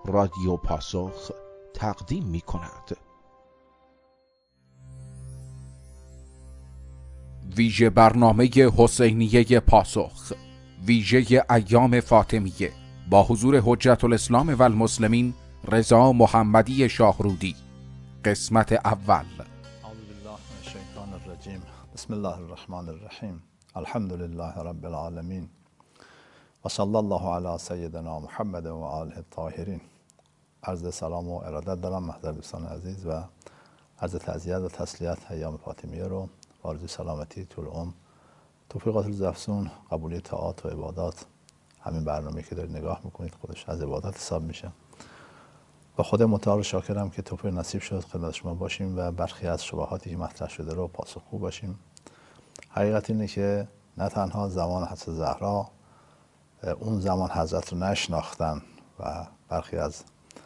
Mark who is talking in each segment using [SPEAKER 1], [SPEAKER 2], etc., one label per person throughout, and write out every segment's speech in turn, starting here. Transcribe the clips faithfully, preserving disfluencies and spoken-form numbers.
[SPEAKER 1] رادیو پاسخ تقدیم می کند. ویژه برنامه حسینیه پاسخ، ویژه ایام فاطمیه، با حضور حجت الاسلام و المسلمین رضا محمدی شاهرودی. قسمت اول.
[SPEAKER 2] اعوذ بالله من الشیطان الرجیم. بسم الله الرحمن الرحیم. الحمد لله رب العالمین و صلی الله علی سیدنا محمد و آله الطاهرین. عرض سلام و ارادت دارم محضر دوستان عزیز و عرض تعزیت و تسلیت ایام فاطمیه رو، آرزوی سلامتی طول عمر، توفیقات روزافزون، قبولی طاعات و عبادات. همین برنامه که دارید نگاه میکنید خودش از عبادت حساب میشه. و خود متعال شاکرم که توفیق نصیب شد خدمت شما باشیم و برخی از شبهاتی که مطرح شده رو پاسخگو باشیم. حقیقت اینه که نه تنها زمان حضرت زهرا اون زمان حضرت رو نشناختن و برخی از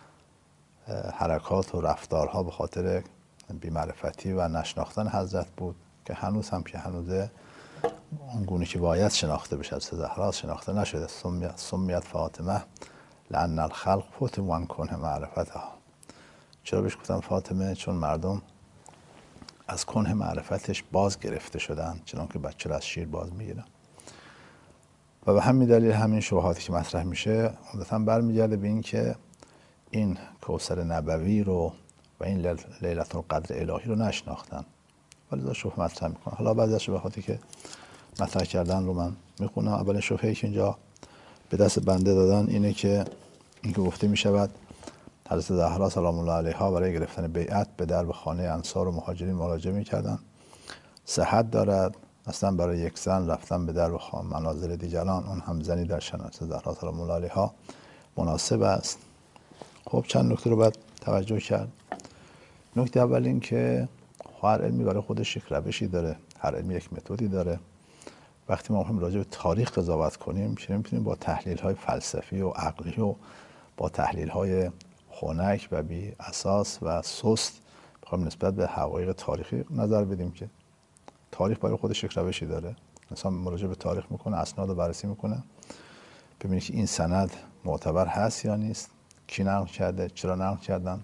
[SPEAKER 2] حرکات و رفتارها به خاطر بی‌معرفتی و نشناختن حضرت بود که هنوز هم که هنوزه اون گونه که باید شناخته بشه حضرت زهرا شناخته نشده. سمیت, سمیت فاطمه لأن الخلق فتنوا عن کنه معرفتها. چرا بهش گفتم فاطمه؟ چون مردم از کنه معرفتش باز گرفته شدن، چنان که بچه را از شیر باز میگیرن. و به همین دلیل همین شبهاتی که مطرح میشه عمدتاً برمیگرده به این که این کوثر نبوی رو و این لیلة القدر الهی رو نشناختن، ولی شبهه مطرح میکنن. حالا بعضی از شبهاتی که مطرح کردن رو من میخونم. اولین شبهه‌ای که اینجا به دست بنده دادن اینه که این که گفته میشود حضرت زهرا سلام الله علیها برای گرفتن بیعت به درب خانه انصار و مهاجرین مراجعه میکردن. صحت دارد، اصلا برای یک زن رفتن به درب خانه منازل دیگران، اون هم زنی در شأن حضرت زهرا سلام الله علیها، مناسب است. خب چند نکته رو باید توجه کرد. نکته اول این که هر علمی برای خودش یک روشی داره، هر علمی یک متدی داره. وقتی ما میخوایم راجع به تاریخ قضاوت کنیم چه میتونیم با تحلیل های فلسفی و عقلی و با تحلیل های خنک و بی اساس و سست بخوایم نسبت به حقایق تاریخی نظر بدیم که تاریخ برای خودش یک روشی داره. انسان مراجعه به تاریخ میکنه، اسناد رو بررسی میکنه، ببینه که این سند معتبر هست یا نیست، کی نقل کرده، چرا نقل کردن.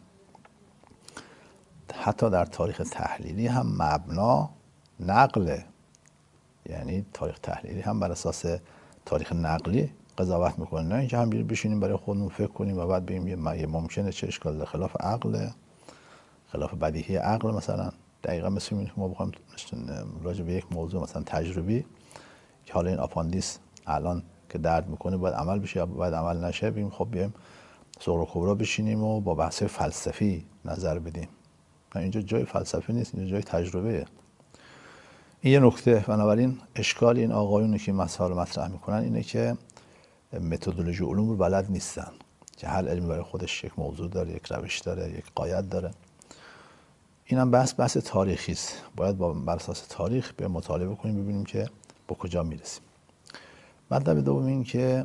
[SPEAKER 2] حتی در تاریخ تحلیلی هم مبنا نقله، یعنی تاریخ تحلیلی هم بر اساس تاریخ نقلی قضاوت میکنه، نه اینکه هم بشینیم برای خودمون فکر کنیم و بعد بگیم یه ممکنه چه اشکال داره، خلاف عقل، خلاف بدیهی عقل. مثلا دقیقا مثل این که ما بخوایم راجع به یک موضوع مثلا تجربی که حالا این آپاندیس الان که درد میکنه باید عمل بشه یا باید عمل نشه، بگیم خب بیایم صغر و کبرا بشینیم و با بحث فلسفی نظر بدیم. اینجا جای فلسفی نیست، اینجا جای تجربه. این یه نکته. بنابراین اشکال این آقایونی که مسائل مطرح میکنن اینه که متدولوژی علوم رو بلد نیستن، که هر علمی برای خودش یک موضوع داره، یک روش داره، یک قاعده داره. اینم بحث بحث تاریخی است. باید با بر اساس تاریخ به مطالعه کنیم ببینیم که به کجا میرسیم. مطلب دوم این که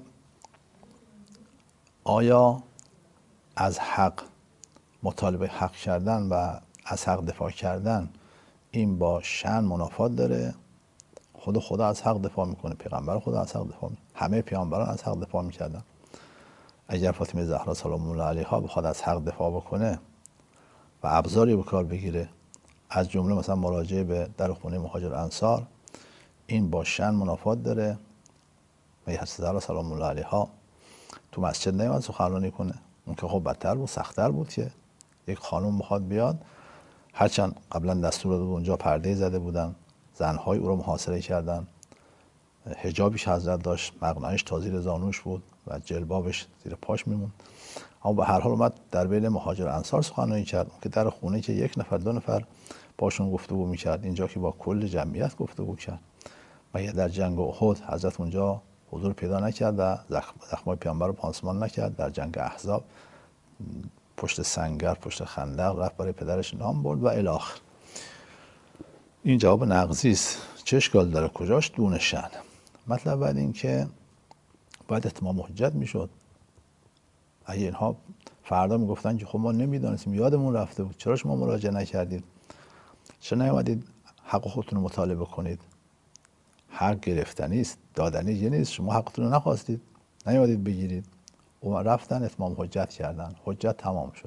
[SPEAKER 2] آیا از حق مطالبه حق کردن و از حق دفاع کردن این با شأن منافات داره؟ خود خدا از حق دفاع میکنه، پیغمبر خدا از حق دفاع میکنه، همه پیامبران از حق دفاع میکردن. اگر فاطمه زهرا سلام الله علیها بخواد از حق دفاع بکنه و ابزاری به کار بگیره، از جمله مثلا مراجعه به در خونه مهاجر انصار، این با شأن منافات داره؟ و حضرت زهرا سلام الله علیها تو مسجد نیومد سخنرانی کنه؟ اون که خب بدتر بود، سخت‌تر بود که یک خانم بخواد بیاد، هرچند قبلا دستور داده بود اونجا پرده زده بودن، زنهای او رو محاصره کردن، حجابش حضرت داشت، مقنعش تا زیر زانوش بود و جلبابش زیر پاش میمون، اما به هر حال اومد در بین مهاجر انصار سخنرانی کرد که در خونه که یک نفر دو نفر باشون گفتگو میکرد، اینجا که با کل جمعیت گفتگو کرد. و یا در جنگ احد حضرت اونجا حضور پیدا نکرد و زخمای پیامبر رو پانسمان نکرد. در جنگ احزاب پشت سنگر، پشت خندق رفت برای پدرش نام برد و الی آخر. این جواب نقضی است. چه اشکال داره؟ کجاش دون شأن؟ مطلب بعد این که باید اتمام حجت میشد. اگه اینها فردا میگفتن که خب ما نمیدانستیم، یادمون رفته بود، چرا شما مراجعه نکردید؟ چرا نیومدید حق خودتون رو مطالبه کنید؟ حق گرفتنی است، دادنی نیست. شما حقتون رو نخواستید، نیومدید بگیرید. و رفتن اتمام حجت کردن، حجت تمام شد.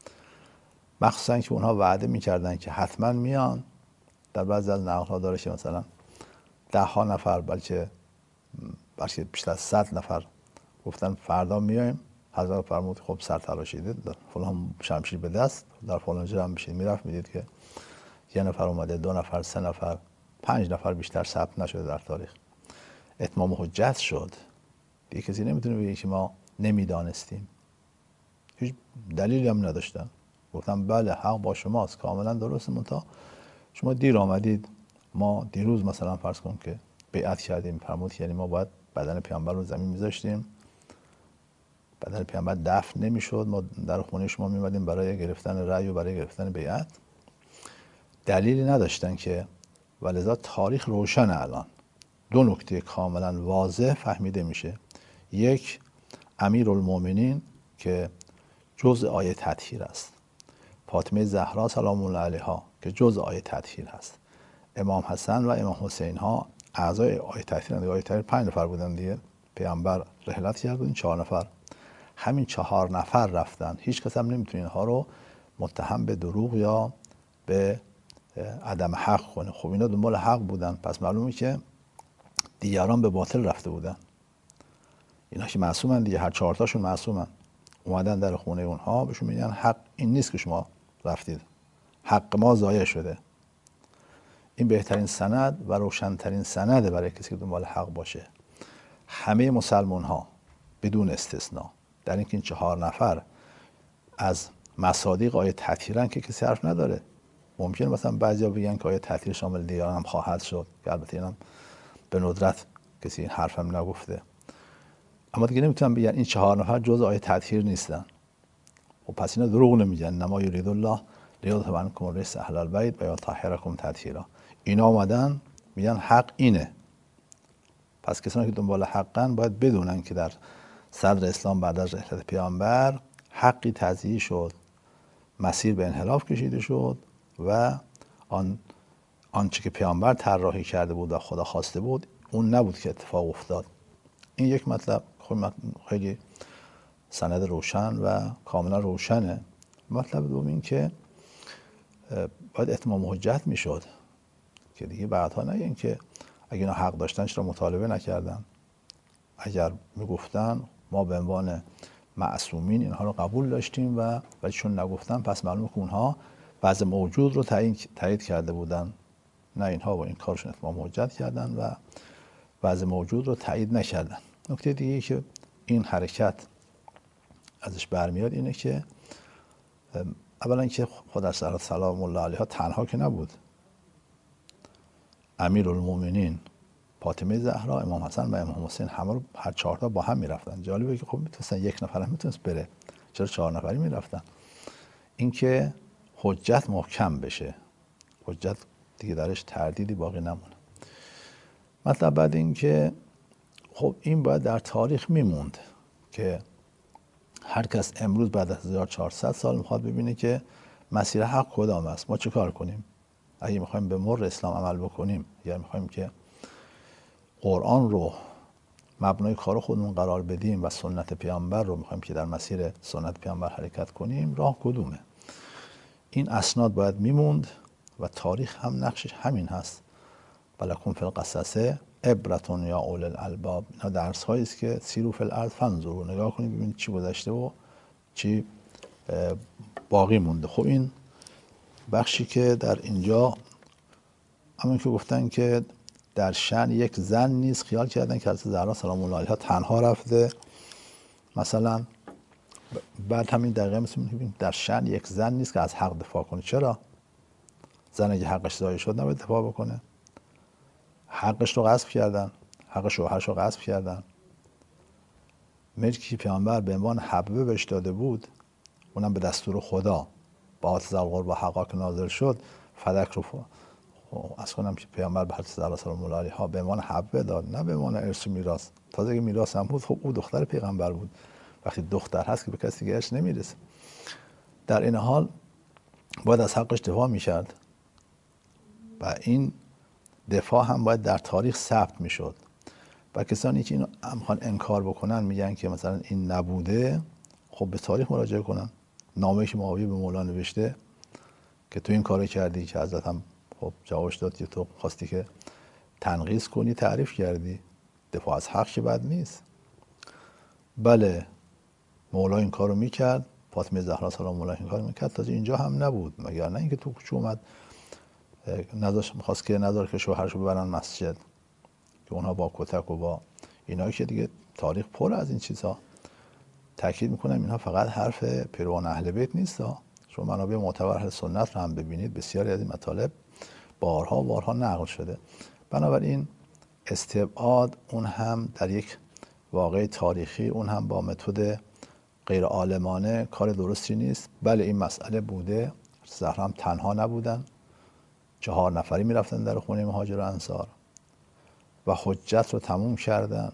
[SPEAKER 2] مخصوصا که اونها وعده میکردن که حتما میان. در بعضی از نقل‌ها داره که مثلا ده ها نفر بلکه بلکه بیشتر از صد نفر گفتن فردا میایم. حضرت فرمود خب سر تراشیده، فلان شمشیر به دست در فلان جا هم میشید. میرفت میدید که یه نفر اومده، دو نفر، سه نفر، پنج نفر بیشتر ثبت نشده در تاریخ. اتمام حجت شد. دیگه کسی نمیتونه بگه که ما نمیدانستیم. هیچ دلیلی هم نداشتن. گفتم بله حق با شماست، کاملا درسته، منتها شما دیر آمدید. ما دیروز مثلا فرض کن که بیعت کردیم، فرمود که یعنی ما باید بدن پیامبر رو زمین میذاشتیم، بدن پیامبر دفن نمیشد، ما در خونه شما میمدیم برای گرفتن رأی و برای گرفتن بیعت. دلیلی نداشتن که، ولذا تاریخ روشن. الان دو نکته کاملا واضح فهمیده میشه. یک، امیرالمومنین که جزء آیه تطهیر است، فاطمه زهرا سلام الله علیها که جزء آیه تطهیر است، امام حسن و امام حسین ها اعضای آیه تطهیر هستند. آیه تطهیر پنج نفر بودن دیگه، پیامبر رحلت کرد این چهار نفر، همین چهار نفر رفتن. هیچ کس هم نمیتونه اینها رو متهم به دروغ یا به عدم حق کنه. خب اینا دنبال حق بودن، پس معلومه که دیگران به باطل رفته بودن. اینا که معصومن دیگه، هر چهار تاشون معصومن. اومدن در خونه اونها بهشون میگن حق این نیست که شما رفتید، حق ما ضایع شده. این بهترین سند و روشنترین سنده برای کسی که دنبال حق باشه. همه مسلمان ها بدون استثناء در اینکه این چهار نفر از مصادیق آیه تطهیرن که کسی حرف نداره. ممکنه مثلا بعضیا بگن که آیه تطهیر شامل دیگران هم خواهد شد، که البته اینم به ندرت کسی این حرف هم نگفته. اما دیگه نمیتونن بگن این چهار نفر جز آیه تطهیر نیستن. و پس اینا دروغ نمیگن. نما یرید الله لیذهب عنکم الرجس اهل البیت و یطهرکم تطهیرا. اینا اومدن میگن حق اینه. پس کسانی که دنبال حقن باید بدونن که در صدر اسلام بعد از رحلت پیامبر حقی تضییع شد، مسیر به انحراف کشیده شد و آن آنچه که پیامبر طراحی کرده بود و خدا خواسته بود اون نبود که اتفاق افتاد. این یک مطلب خیلی سند روشن و کاملا روشنه. مطلب دوم این که باید اتمام حجت میشد که دیگه بعدها نگین که اگه اینا حق داشتن چرا مطالبه نکردن. اگر میگفتن ما به عنوان معصومین اینها رو قبول داشتیم و ولی چون نگفتن پس معلومه که اونها وضع موجود رو تایید کرده بودن. نه، اینها با این کارشون اتمام حجت کردن و وضع موجود رو تایید نکردن. نکته دیگه که این حرکت ازش برمیاد اینه که اولا که خدا سلام الله علیها تنها که نبود. امیرالمومنین، فاطمه زهرا، امام حسن و امام حسین همه رو هر چهار تا با هم میرفتن. جالبه که خب میتونستن یک نفر هم میتونست بره، چرا چهار نفری میرفتن؟ اینکه حجت محکم بشه، حجت دیگه درش تردیدی باقی نمونه. مطلب بعد این که خب این باید در تاریخ میموند که هر کس امروز بعد از هزار و چهارصد سال میخواد ببینه که مسیر حق کدام است، ما چه کار کنیم. اگه میخوایم به مر اسلام عمل بکنیم یا میخوایم که قرآن رو مبنای کار خودمون قرار بدیم و سنت پیامبر رو میخوایم که در مسیر سنت پیامبر حرکت کنیم، راه کدومه؟ این اسناد باید میموند و تاریخ هم نقشش همین هست. ولکم فی القصص عبرة یا اولی الالباب. اینا درس هایی است که سیروا فی الارض فانظروا، نگاه کنید ببینید چی گذشته و چی باقی مونده. خب این بخشی که در اینجا همون که گفتن که در شأن یک زن نیست، خیال کردن که حضرت زهرا سلام الله علیها تنها رفته. مثلا بعد همین دقیقه می‌بینیم در شأن یک زن نیست که از حق دفاع کنه. چرا؟ زن اگه حقش ضایع شد نباید دفاع بکنه؟ حقش رو غصب کردن، حق شوهرش رو غصب کردن. ملکی پیامبر به عنوان حبه بهش داده بود، اونم به دستور خدا با آتش القرب و حقا که نازل شد، فدک رو از کنم که پیامبر به حضرت زهرا سلام الله علیها به عنوان حبه داد، نه به عنوان ارث و میراث. تازه اگه میراث هم بود خب او دختر پیغمبر بود. وقتی دختر هست که به کسی دیگه ارث نمیرسه. در این حال باید از حقش دفاع میکرد و این دفاع هم باید در تاریخ ثبت میشد. و کسانی که اینو میخوان انکار بکنن میگن که مثلا این نبوده، خب به تاریخ مراجعه کنن. نامه‌ای که معاویه به مولا نوشته که تو این کارو کردی، که حضرت هم خب جوابش داد که تو خواستی که تنقیص کنی، تعریف کردی، دفاع از حق که بد نیست. بله مولا این کارو میکرد، فاطمه زهرا سلام الله این کارو میکرد، تازه اینجا هم نبود، مگر نه اینکه تو کوچه اومد نذاش میخواست که نذار که شوهرشو ببرن مسجد، که اونها با کتک و با اینا، که دیگه تاریخ پر از این چیزها. تاکید میکنم اینها فقط حرف پیروان اهل بیت نیست ها. شما منابع معتبر اهل سنت رو هم ببینید، بسیاری از این مطالب بارها بارها نقل شده. بنابراین استبعاد اون هم در یک واقع تاریخی، اون هم با متد غیر عالمانه کار درستی نیست. بله این مسئله بوده، زهرا هم تنها نبودن، چهار نفری میرفتن در خونه مهاجر و انصار و حجت رو تموم کردن.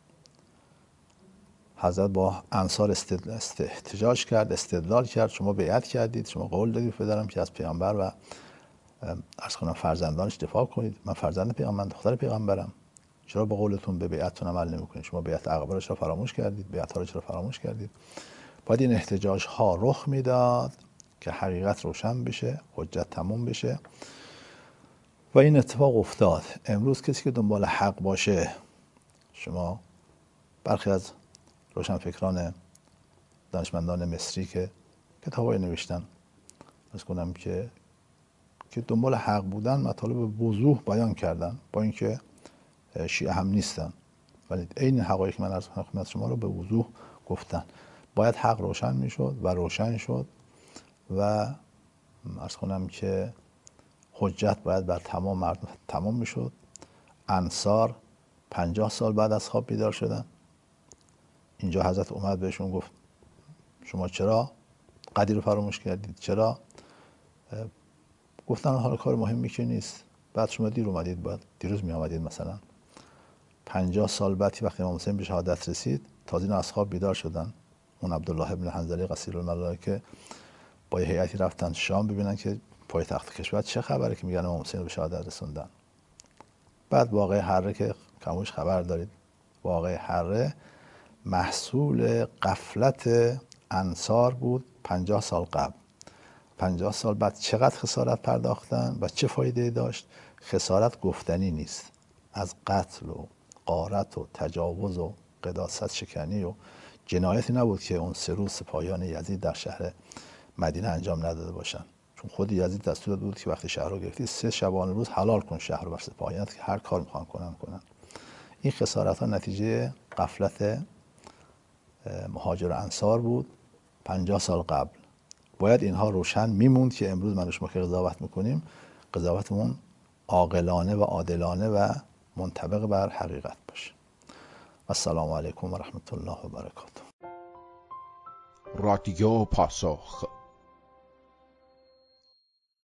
[SPEAKER 2] حضرت با انصار احتجاج کرد، استدلال کرد، شما بیعت کردید، شما قول دادید پدرم که از پیامبر و عرض کنم فرزندانش دفاع کنید، من فرزند پیامبر، من دختر پیغمبرم، چرا با قولتون به بیعتتون عمل نمی‌کنید؟ شما بیعت عقبه رو چرا فراموش کردید؟ بیعت ها رو چرا فراموش کردید؟ باید این احتجاج ها رخ میداد که حقیقت روشن بشه، حجت تموم بشه و این اتفاق افتاد. امروز کسی که دنبال حق باشه، شما برخی از روشنفکران دانشمندان مصری که کتابای نوشتن، از کنم که که دنبال حق بودن، مطالب وضوح بیان کردن، با اینکه شیعه هم نیستن، ولی عین حقایقی که من عرض خدمت شما رو به وضوح گفتن. باید حق روشن میشد و روشن شد و عرض کنم که حجت باید بر تمام مردم تمام میشد. انصار پنجاه سال بعد از خواب بیدار شدن. اینجا حضرت اومد بهشون گفت شما چرا قدیر رو فراموش کردید؟ چرا؟ گفتن حالا کار مهمی که نیست. بعد شما دیر اومدید، بعد دیروز می آمدید. مثلا پنجاه سال بعد وقتی امام حسین به شهادت رسید، تازه اینا از خواب بیدار شدن. اون عبدالله ابن حنظله قصیر الملائکه با یه هیئتی رفتن شام ببینن که پایتخت کشور چه خبره، که میگن امام حسین به شهادت رسوندن. بعد واقعه حره که کموش خبر دارید، واقعه حره محصول غفلت انصار بود پنجاه سال قبل. پنجاه سال بعد چقدر خسارت پرداختن و چه فایده داشت؟ خسارت گفتنی نیست. از قتل و غارت و تجاوز و قداست شکنی و جنایتی نبود که اون سه روز سپاهیان یزید در شهر مدینه انجام نداده باشن، چون خود یزید دستور داده بود که وقتی شهر رو گرفتی سه شبانه روز حلال کن شهر رو بر سپاهیانت که هر کار میخوان کنن کنن. این خسارت ها نتیجه غفلت مهاجر انصار بود پنجاه سال قبل. باید اینها روشن میموند که امروز من و شما که قضاوت میکنیم، قضاوتمون عاقلانه و عادلانه و منطبق بر حقیقت باشه. السلام علیکم و رحمت الله و برکاته.
[SPEAKER 1] رادیو پاسخ